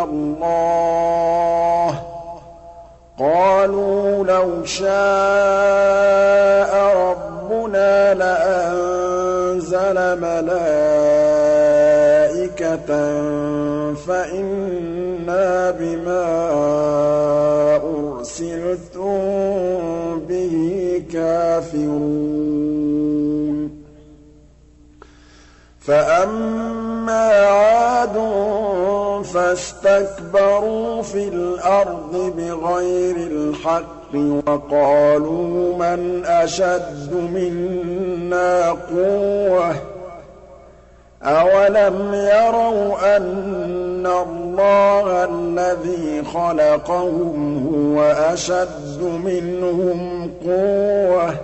اللَّهِ ۚ قَالُوا لَوْ شَاءَ رَبُّنَا لَأَنزَلَ مَلَائِكَةً فَإِنَّا بِمَا أُرْسِلْتُم بِهِ كَافِرُونَ فَأَمَّا عَادٌ فَاسْتَكْبَرُوا فِي الْأَرْضِ بِغَيْرِ الْحَقِّ وَقَالُوا مَنْ أَشَدُّ مِنَّا قُوَّةً ۖ أَوَلَمْ يَرَوْا أَنَّ اللَّهَ الَّذِي خَلَقَهُمْ هُوَ أَشَدُّ مِنْهُمْ قُوَّةً ۖ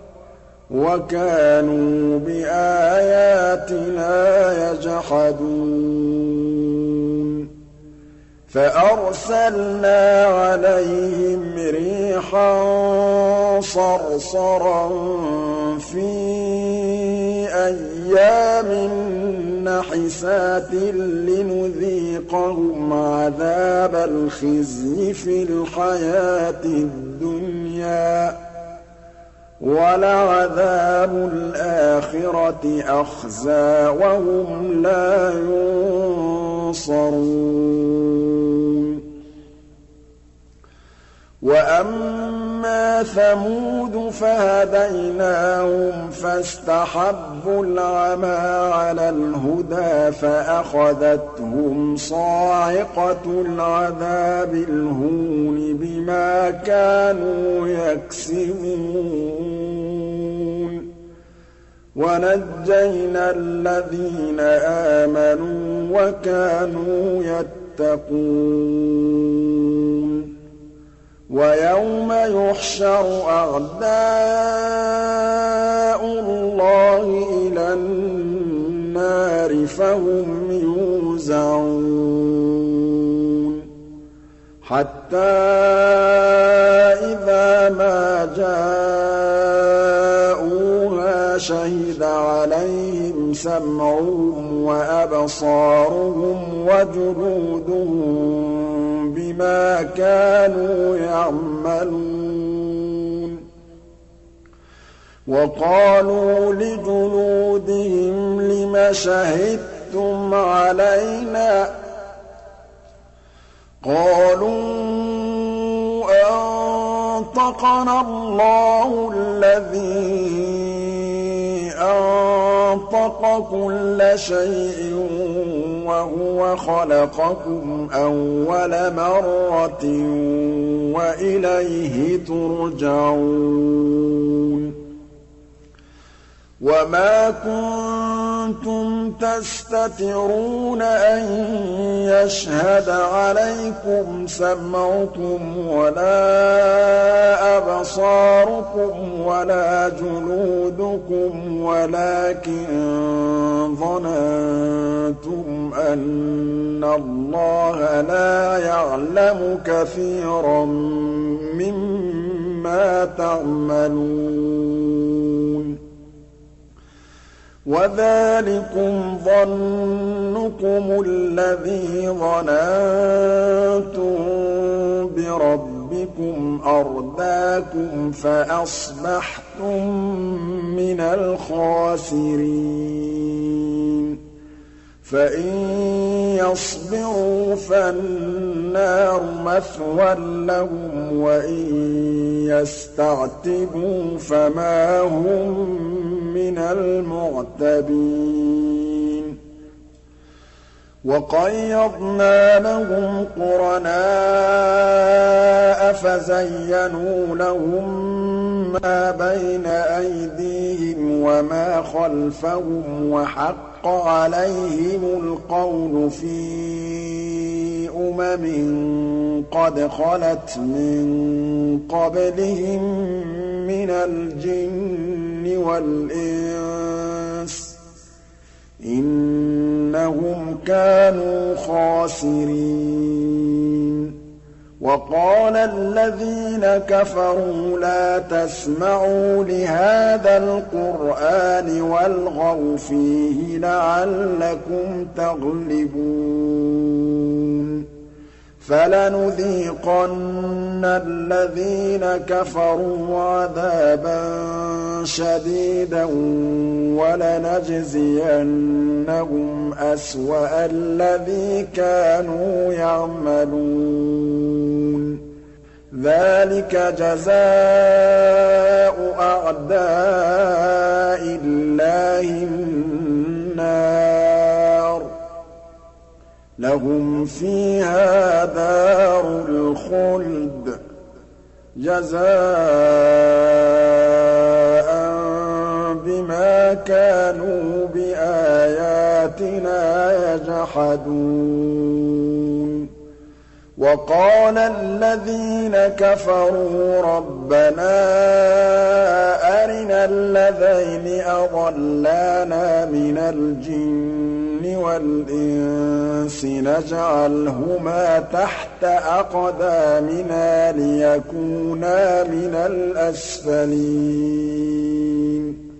وَكَانُوا بِآيَاتِنَا يَجْحَدُونَ فَأَرْسَلْنَا عَلَيْهِمْ رِيحًا صَرْصَرًا فِي أَيَّامٍ نَّحِسَاتٍ لِّنُذِيقَهُمْ عَذَابَ الْخِزْيِ فِي الْحَيَاةِ الدُّنْيَا ۖ وَلَعَذَابُ الْآخِرَةِ أَخْزَىٰ وَهُمْ لَا يُنصَرُونَ وَأَمَّا ثَمُودُ فَهَدَيْنَاهُمْ فَاسْتَحَبُّوا الْعَمَىٰ عَلَى الْهُدَىٰ فَأَخَذَتْهُمْ صَاعِقَةُ الْعَذَابِ الْهُونِ بِمَا كَانُوا يَكْسِبُونَ وَنَجَّيْنَا الَّذِينَ آمَنُوا وَكَانُوا يَتَّقُونَ وَيَوْمَ يُحْشَرُ أَعْدَاءُ اللَّهِ إِلَى النَّارِ فَهُمْ يُوزَعُونَ حَتَّىٰ إِذَا مَا جَاءُوهَا شَهِدَ عَلَيْهِمْ سَمْعُهُمْ وَأَبْصَارُهُمْ وَجُلُودُهُم بِمَا كَانُوا يَعْمَلُونَ وَقَالُوا لِجُلُودِهِمْ لِمَ شَهِدتُّمْ عَلَيْنَا ۖ قَالُوا أَنطَقَنَا اللَّهُ الَّذِي أَنطَقَ كُلَّ شَيْءٍ وَهُوَ خَلَقَكُمْ أَوَّلَ مَرَّةٍ وَإِلَيْهِ تُرْجَعُونَ وَمَا كُنتُمْ تَسْتَتِرُونَ أَن يَشْهَدَ عَلَيْكُمْ سَمْعُكُمْ وَلَا أَبْصَارُكُمْ وَلَا جُلُودُكُمْ وَلَٰكِن ظَنَنتُمْ أَنَّ اللَّهَ لَا يَعْلَمُ كَثِيرًا مِّمَّا تَعْمَلُونَ وَذَٰلِكُمْ ظَنُّكُمُ الَّذِي ظَنَنتُم بِرَبِّكُمْ أَرْدَاكُمْ فَأَصْبَحْتُم مِّنَ الْخَاسِرِينَ فَإِن يَصْبِرُوا فَالنَّارُ مَثْوًى لَّهُمْ وَإِن يَسْتَعْتِبُوا فَمَا هُم مِّنَ الْمُعْتَبِينَ وَقَيَّضْنَا لَهُمْ قُرَنَاءَ فَزَيَّنُوا لَهُم مَّا بَيْنَ أَيْدِيهِمْ وَمَا خَلْفَهُمْ وَحَقَّ عَلَيْهِمُ الْقَوْلُ فِي قَدْ خَلَتْ مِن قَبْلِهِم مِّنَ الْجِنِّ وَالْإِنسِ ۖ إِنَّهُمْ كَانُوا خَاسِرِينَ وَقَالَ الَّذِينَ كَفَرُوا لَا تَسْمَعُوا لِهَٰذَا الْقُرْآنِ وَالْغَوْا فِيهِ لَعَلَّكُمْ تَغْلِبُونَ فَلَنُذِيقَنَّ الَّذِينَ كَفَرُوا عَذَابًا شَدِيدًا وَلَنَجْزِيَنَّهُمْ أَسْوَأَ الَّذِي كَانُوا يَعْمَلُونَ ذَٰلِكَ جَزَاءُ أَعْدَاءِ اللَّهِ النَّارُ ۖ لَهُمْ فِيهَا دَارُ الْخُلْدِ جَزَاءً بِمَا كَانُوا بِآيَاتِنَا يَجْحَدُونَ وَقَالَ الَّذِينَ كَفَرُوا رَبَّنَا أَرِنَا اللَّذَيْنِ أَضَلَّانَا مِنَ الْجِنِّ وَالْإِنسِ نَجْعَلْهُمَا تَحْتَ أَقْدَامِنَا لِيَكُونَا مِنَ الْأَسْفَلِينَ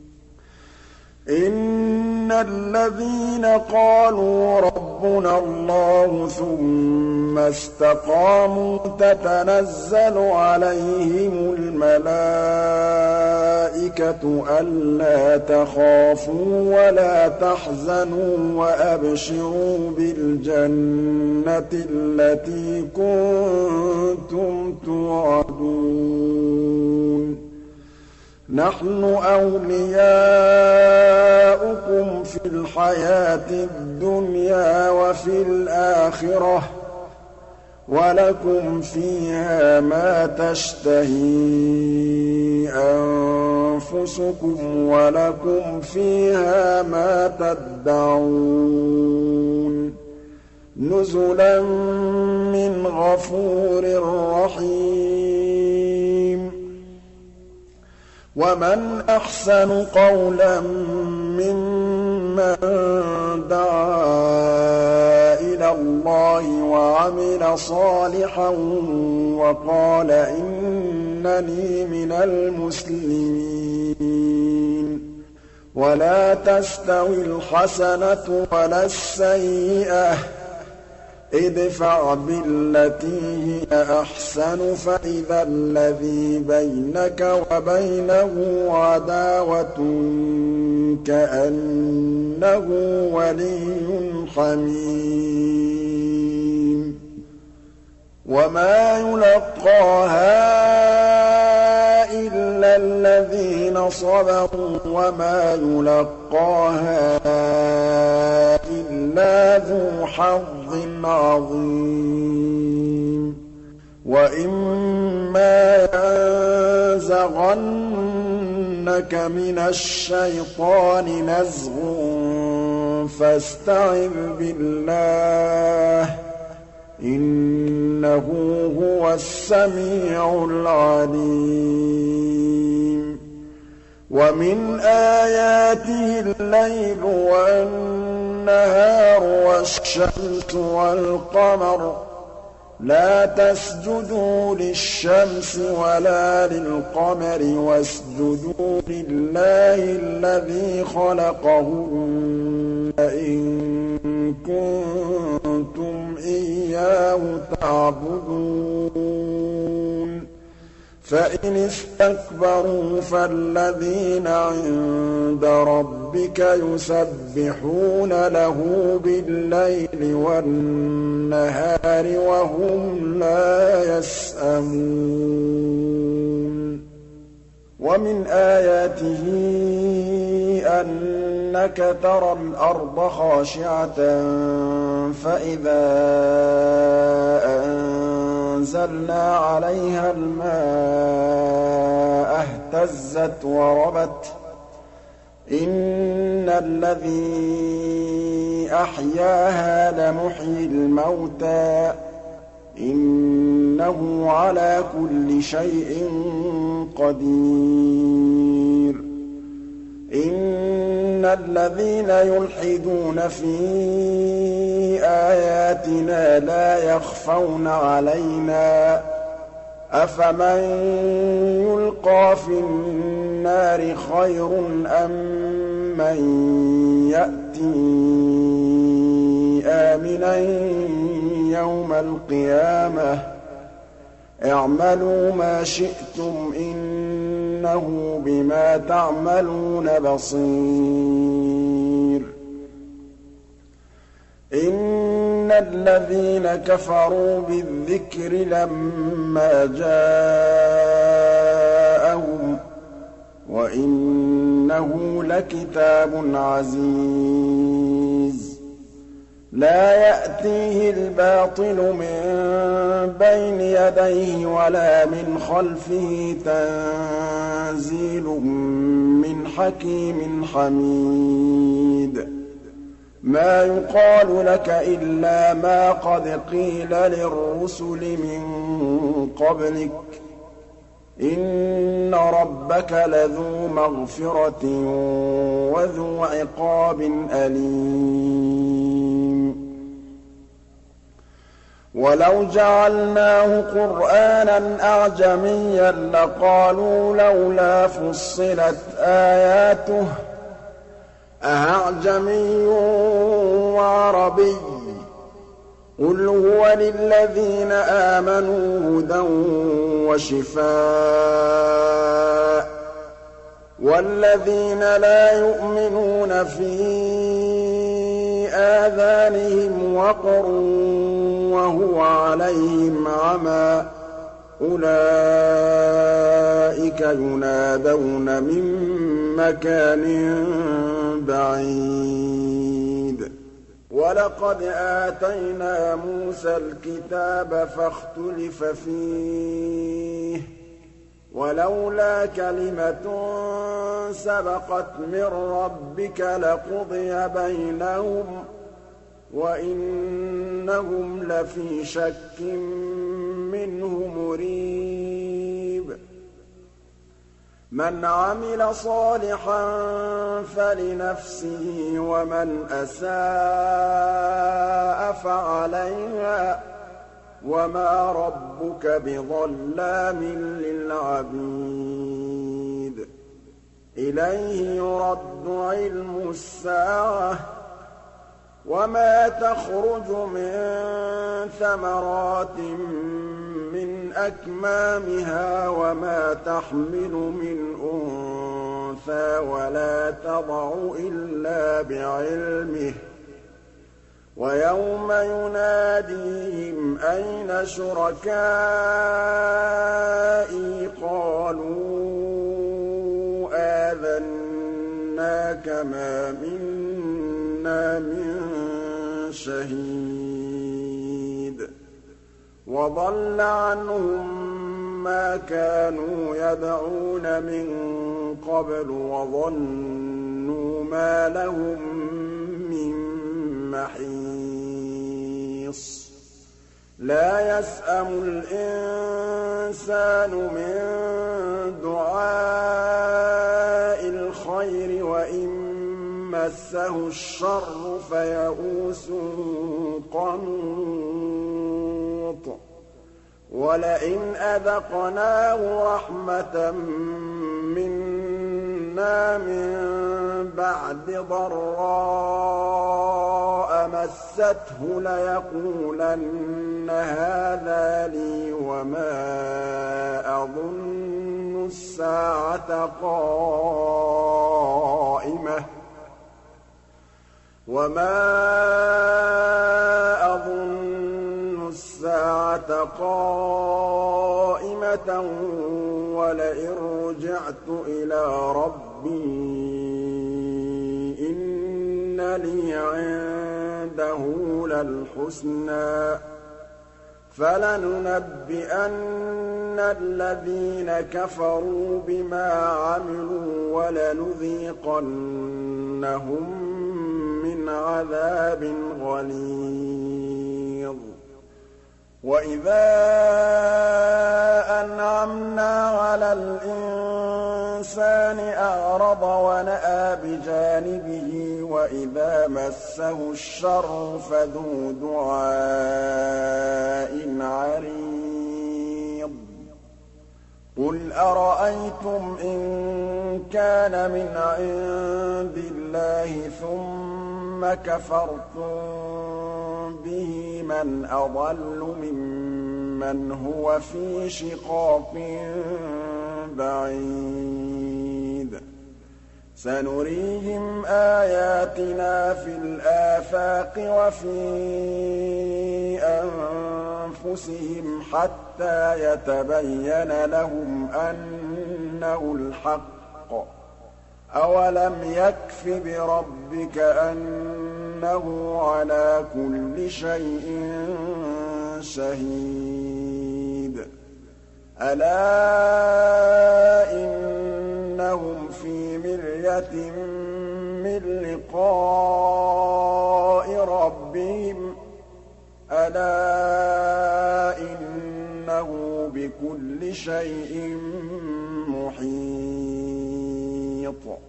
إِنَّ الَّذِينَ قَالُوا رَبُّنَا اللَّهُ ثُمَّ اسْتَقَامُوا تَتَنَزَّلُ عَلَيْهِمُ الْمَلَائِكَةُ أَلَّا تَخَافُوا وَلَا تَحْزَنُوا وَأَبْشِرُوا بِالْجَنَّةِ الَّتِي كُنتُمْ تُوعَدُونَ نَحْنُ أَوْلِيَاؤُكُمْ فِي الْحَيَاةِ الدُّنْيَا وَفِي الْآخِرَةِ ۖ وَلَكُمْ فِيهَا مَا تَشْتَهِي أَنفُسُكُمْ وَلَكُمْ فِيهَا مَا تَدَّعُونَ نُزُلًا مِّنْ غَفُورٍ رَّحِيمٍ وَمَنْ أَحْسَنُ قَوْلًا مِّمَّن دَعَا إِلَى اللَّهِ وَعَمِلَ صَالِحًا وَقَالَ إِنَّنِي مِنَ الْمُسْلِمِينَ وَلَا تَسْتَوِي الْحَسَنَةُ وَلَا السَّيِّئَةُ ۚ ادْفَعْ بِالَّتِي هِيَ أَحْسَنُ فَإِذَا الَّذِي بَيْنَكَ وَبَيْنَهُ عَدَاوَةٌ كَأَنَّهُ وَلِيٌّ حَمِيمٌ وَمَا يُلَقَّاهَا إِلَّا الَّذِينَ صَبَرُوا وَمَا يُلَقَّاهَا إِلَّا ذُو حَظٍّ عَظِيمٍ وَإِمَّا يَنزَغَنَّكَ مِنَ الشَّيْطَانِ نَزْغٌ فَاسْتَعِذْ بِاللَّهِ ۖ إِنَّهُ هُوَ السَّمِيعُ الْعَلِيمُ وَمِنْ آيَاتِهِ اللَّيْلُ وَالنَّهَارُ وَالشَّمْسُ وَالْقَمَرُ ۚ لَا تَسْجُدُوا لِلشَّمْسِ وَلَا لِلْقَمَرِ وَاسْجُدُوا لِلَّهِ الَّذِي خَلَقَهُنَّ إِن كُنتُمْ إِيَّاهُ تَعْبُدُونَ فَإِنِ اسْتَكْبَرُوا فَالَّذِينَ عِندَ رَبِّكَ يُسَبِّحُونَ لَهُ بِاللَّيْلِ وَالنَّهَارِ وَهُمْ لَا يَسْأَمُونَ وَمِنْ آيَاتِهِ أَنَّكَ تَرَى الْأَرْضَ خَاشِعَةً فَإِذَا أَنزَلْنَا عَلَيْهَا الْمَاءَ اهْتَزَّتْ وَرَبَتْ ۚ إِنَّ الَّذِي أَحْيَاهَا لَمُحْيِي الْمَوْتَىٰ ۚ إِنَّهُ عَلَىٰ كُلِّ شَيْءٍ قَدِيرٌ إِنَّ الَّذِينَ يُلْحِدُونَ فِي آيَاتِنَا لَا يَخْفَوْنَ عَلَيْنَا ۗ أَفَمَن يُلْقَىٰ فِي النَّارِ خَيْرٌ أَم مَّن يَأْتِي آمِنًا يَوْمَ الْقِيَامَةِ ۚ اعْمَلُوا مَا شِئْتُمْ إِنَّهُ بِمَا تَعْمَلُونَ بَصِيرٌ إِنَّ الَّذِينَ كَفَرُوا بِالذِّكْرِ لَمَّا جَاءَهُمْ وَإِنَّهُ لَكِتَابٌ عَزِيزٌ لَّا يَأْتِيهِ الْبَاطِلُ مِن بَيْنِ يَدَيْهِ وَلَا مِنْ خَلْفِهِ تَنزِيلٌ مِّنْ حَكِيمٍ حَمِيدٍ مَا يُقَالُ لَكَ إِلَّا مَا قَدْ قِيلَ لِلرُّسُلِ مِن قَبْلِكَ ۚ إِنَّ رَبَّكَ لَذُو مَغْفِرَةٍ وَذُو عِقَابٍ أَلِيمٍ وَلَوْ جَعَلْنَاهُ قُرْآنًا أَعْجَمِيًّا لَّقَالُوا لَوْلَا فُصِّلَتْ آيَاتُهُ ۖ أَأَعْجَمِيٌّ وَعَرَبِيٌّ ۗ قُلْ هُوَ لِلَّذِينَ آمَنُوا هُدًى وَشِفَاءٌ ۖ وَالَّذِينَ لَا يُؤْمِنُونَ فِي آذَانِهِمْ وَقْرٌ وَهُوَ عَلَيْهِمْ عَمًى ۚ أُولَٰئِكَ يُنَادَوْنَ مِن مَّكَانٍ بَعِيدٍ وَلَقَدْ آتَيْنَا مُوسَى الْكِتَابَ فَاخْتُلِفَ فِيهِ ۚ وَلَوْلَا كَلِمَةٌ سَبَقَتْ مِن رَّبِّكَ لَقُضِيَ بَيْنَهُمْ ۚ وَإِنَّهُمْ لَفِي شَكٍّ مِّنْهُ مُرِيبٍ مَنْ عَمِلَ صَالِحًا فَلِنَفْسِهِ وَمَنْ أَسَاءَ فَعَلَيْهَا ۗ وَمَا رَبُّكَ بِظَلَّامٍ لِّلْعَبِيدِ إِلَيْهِ يُرَدُّ عِلْمُ السَّاعَةِ ۚ وَمَا تَخْرُجُ مِن ثَمَرَاتٍ مِّنْ أَكْمَامِهَا وَمَا تَحْمِلُ مِنْ أُنثَىٰ وَلَا تَضَعُ إِلَّا بِعِلْمِهِ ۚ وَيَوْمَ يُنَادِيهِمْ أَيْنَ شُرَكَائِي قَالُوا آذَنَّاكَ مَا مِنَّا مِن شَهِيدٍ وَضَلَّ عَنْهُم مَّا كَانُوا يَدْعُونَ مِن قَبْلُ وَظَنُّوا مَا لَهُم مِّن مَّحِيصٍ لَّا يَسْأَمُ الْإِنسَانُ مِن دُعَاءِ الْخَيْرِ وَإِن مَّسَّهُ الشَّرُّ فَيَئُوسٌ قَنُوطٌ وَلَئِنْ أَذَقْنَاهُ رَحْمَةً مِّنَّا مِن بَعْدِ ضَرَّاءَ مَسَّتْهُ لَيَقُولَنَّ هَٰذَا لِي وَمَا أَظُنُّ السَّاعَةَ قَائِمَةً وَلَئِن رُّجِعْتُ إِلَىٰ رَبِّي إِنَّ لِي عِندَهُ لَلْحُسْنَىٰ ۚ فَلَنُنَبِّئَنَّ الَّذِينَ كَفَرُوا بِمَا عَمِلُوا وَلَنُذِيقَنَّهُم مِّنْ عَذَابٍ غَلِيظٍ وَإِذَا أَنْعَمْنَا عَلَى الْإِنسَانِ أَعْرَضَ وَنَأَىٰ بِجَانِبِهِ وَإِذَا مَسَّهُ الشَّرُّ فَذُو دُعَاءٍ عَرِيضٍ قُلْ أَرَأَيْتُمْ إِن كَانَ مِنْ عِندِ اللَّهِ ثُمَّ كَفَرْتُم بِهِ مَّنْ أَضَلُّ مِمَّنْ هُوَ فِي شِقَاقٍ بَعِيدٍ سَنُرِيهِمْ آيَاتِنَا فِي الْآفَاقِ وَفِي أَنفُسِهِمْ حَتَّىٰ يَتَبَيَّنَ لَهُمْ أَنَّهُ الْحَقُّ ۗ أَوَلَمْ يَكْفِ بِرَبِّكَ أَنَّهُ عَلَىٰ كُلِّ شَيْءٍ شَهِيدٌ أَلَا إِنَّهُمْ فِي مِرْيَةٍ مِّن لِّقَاءِ رَبِّهِمْ أَلَا إِنَّهُ بِكُلِّ شَيْءٍ مُّحِيطٌ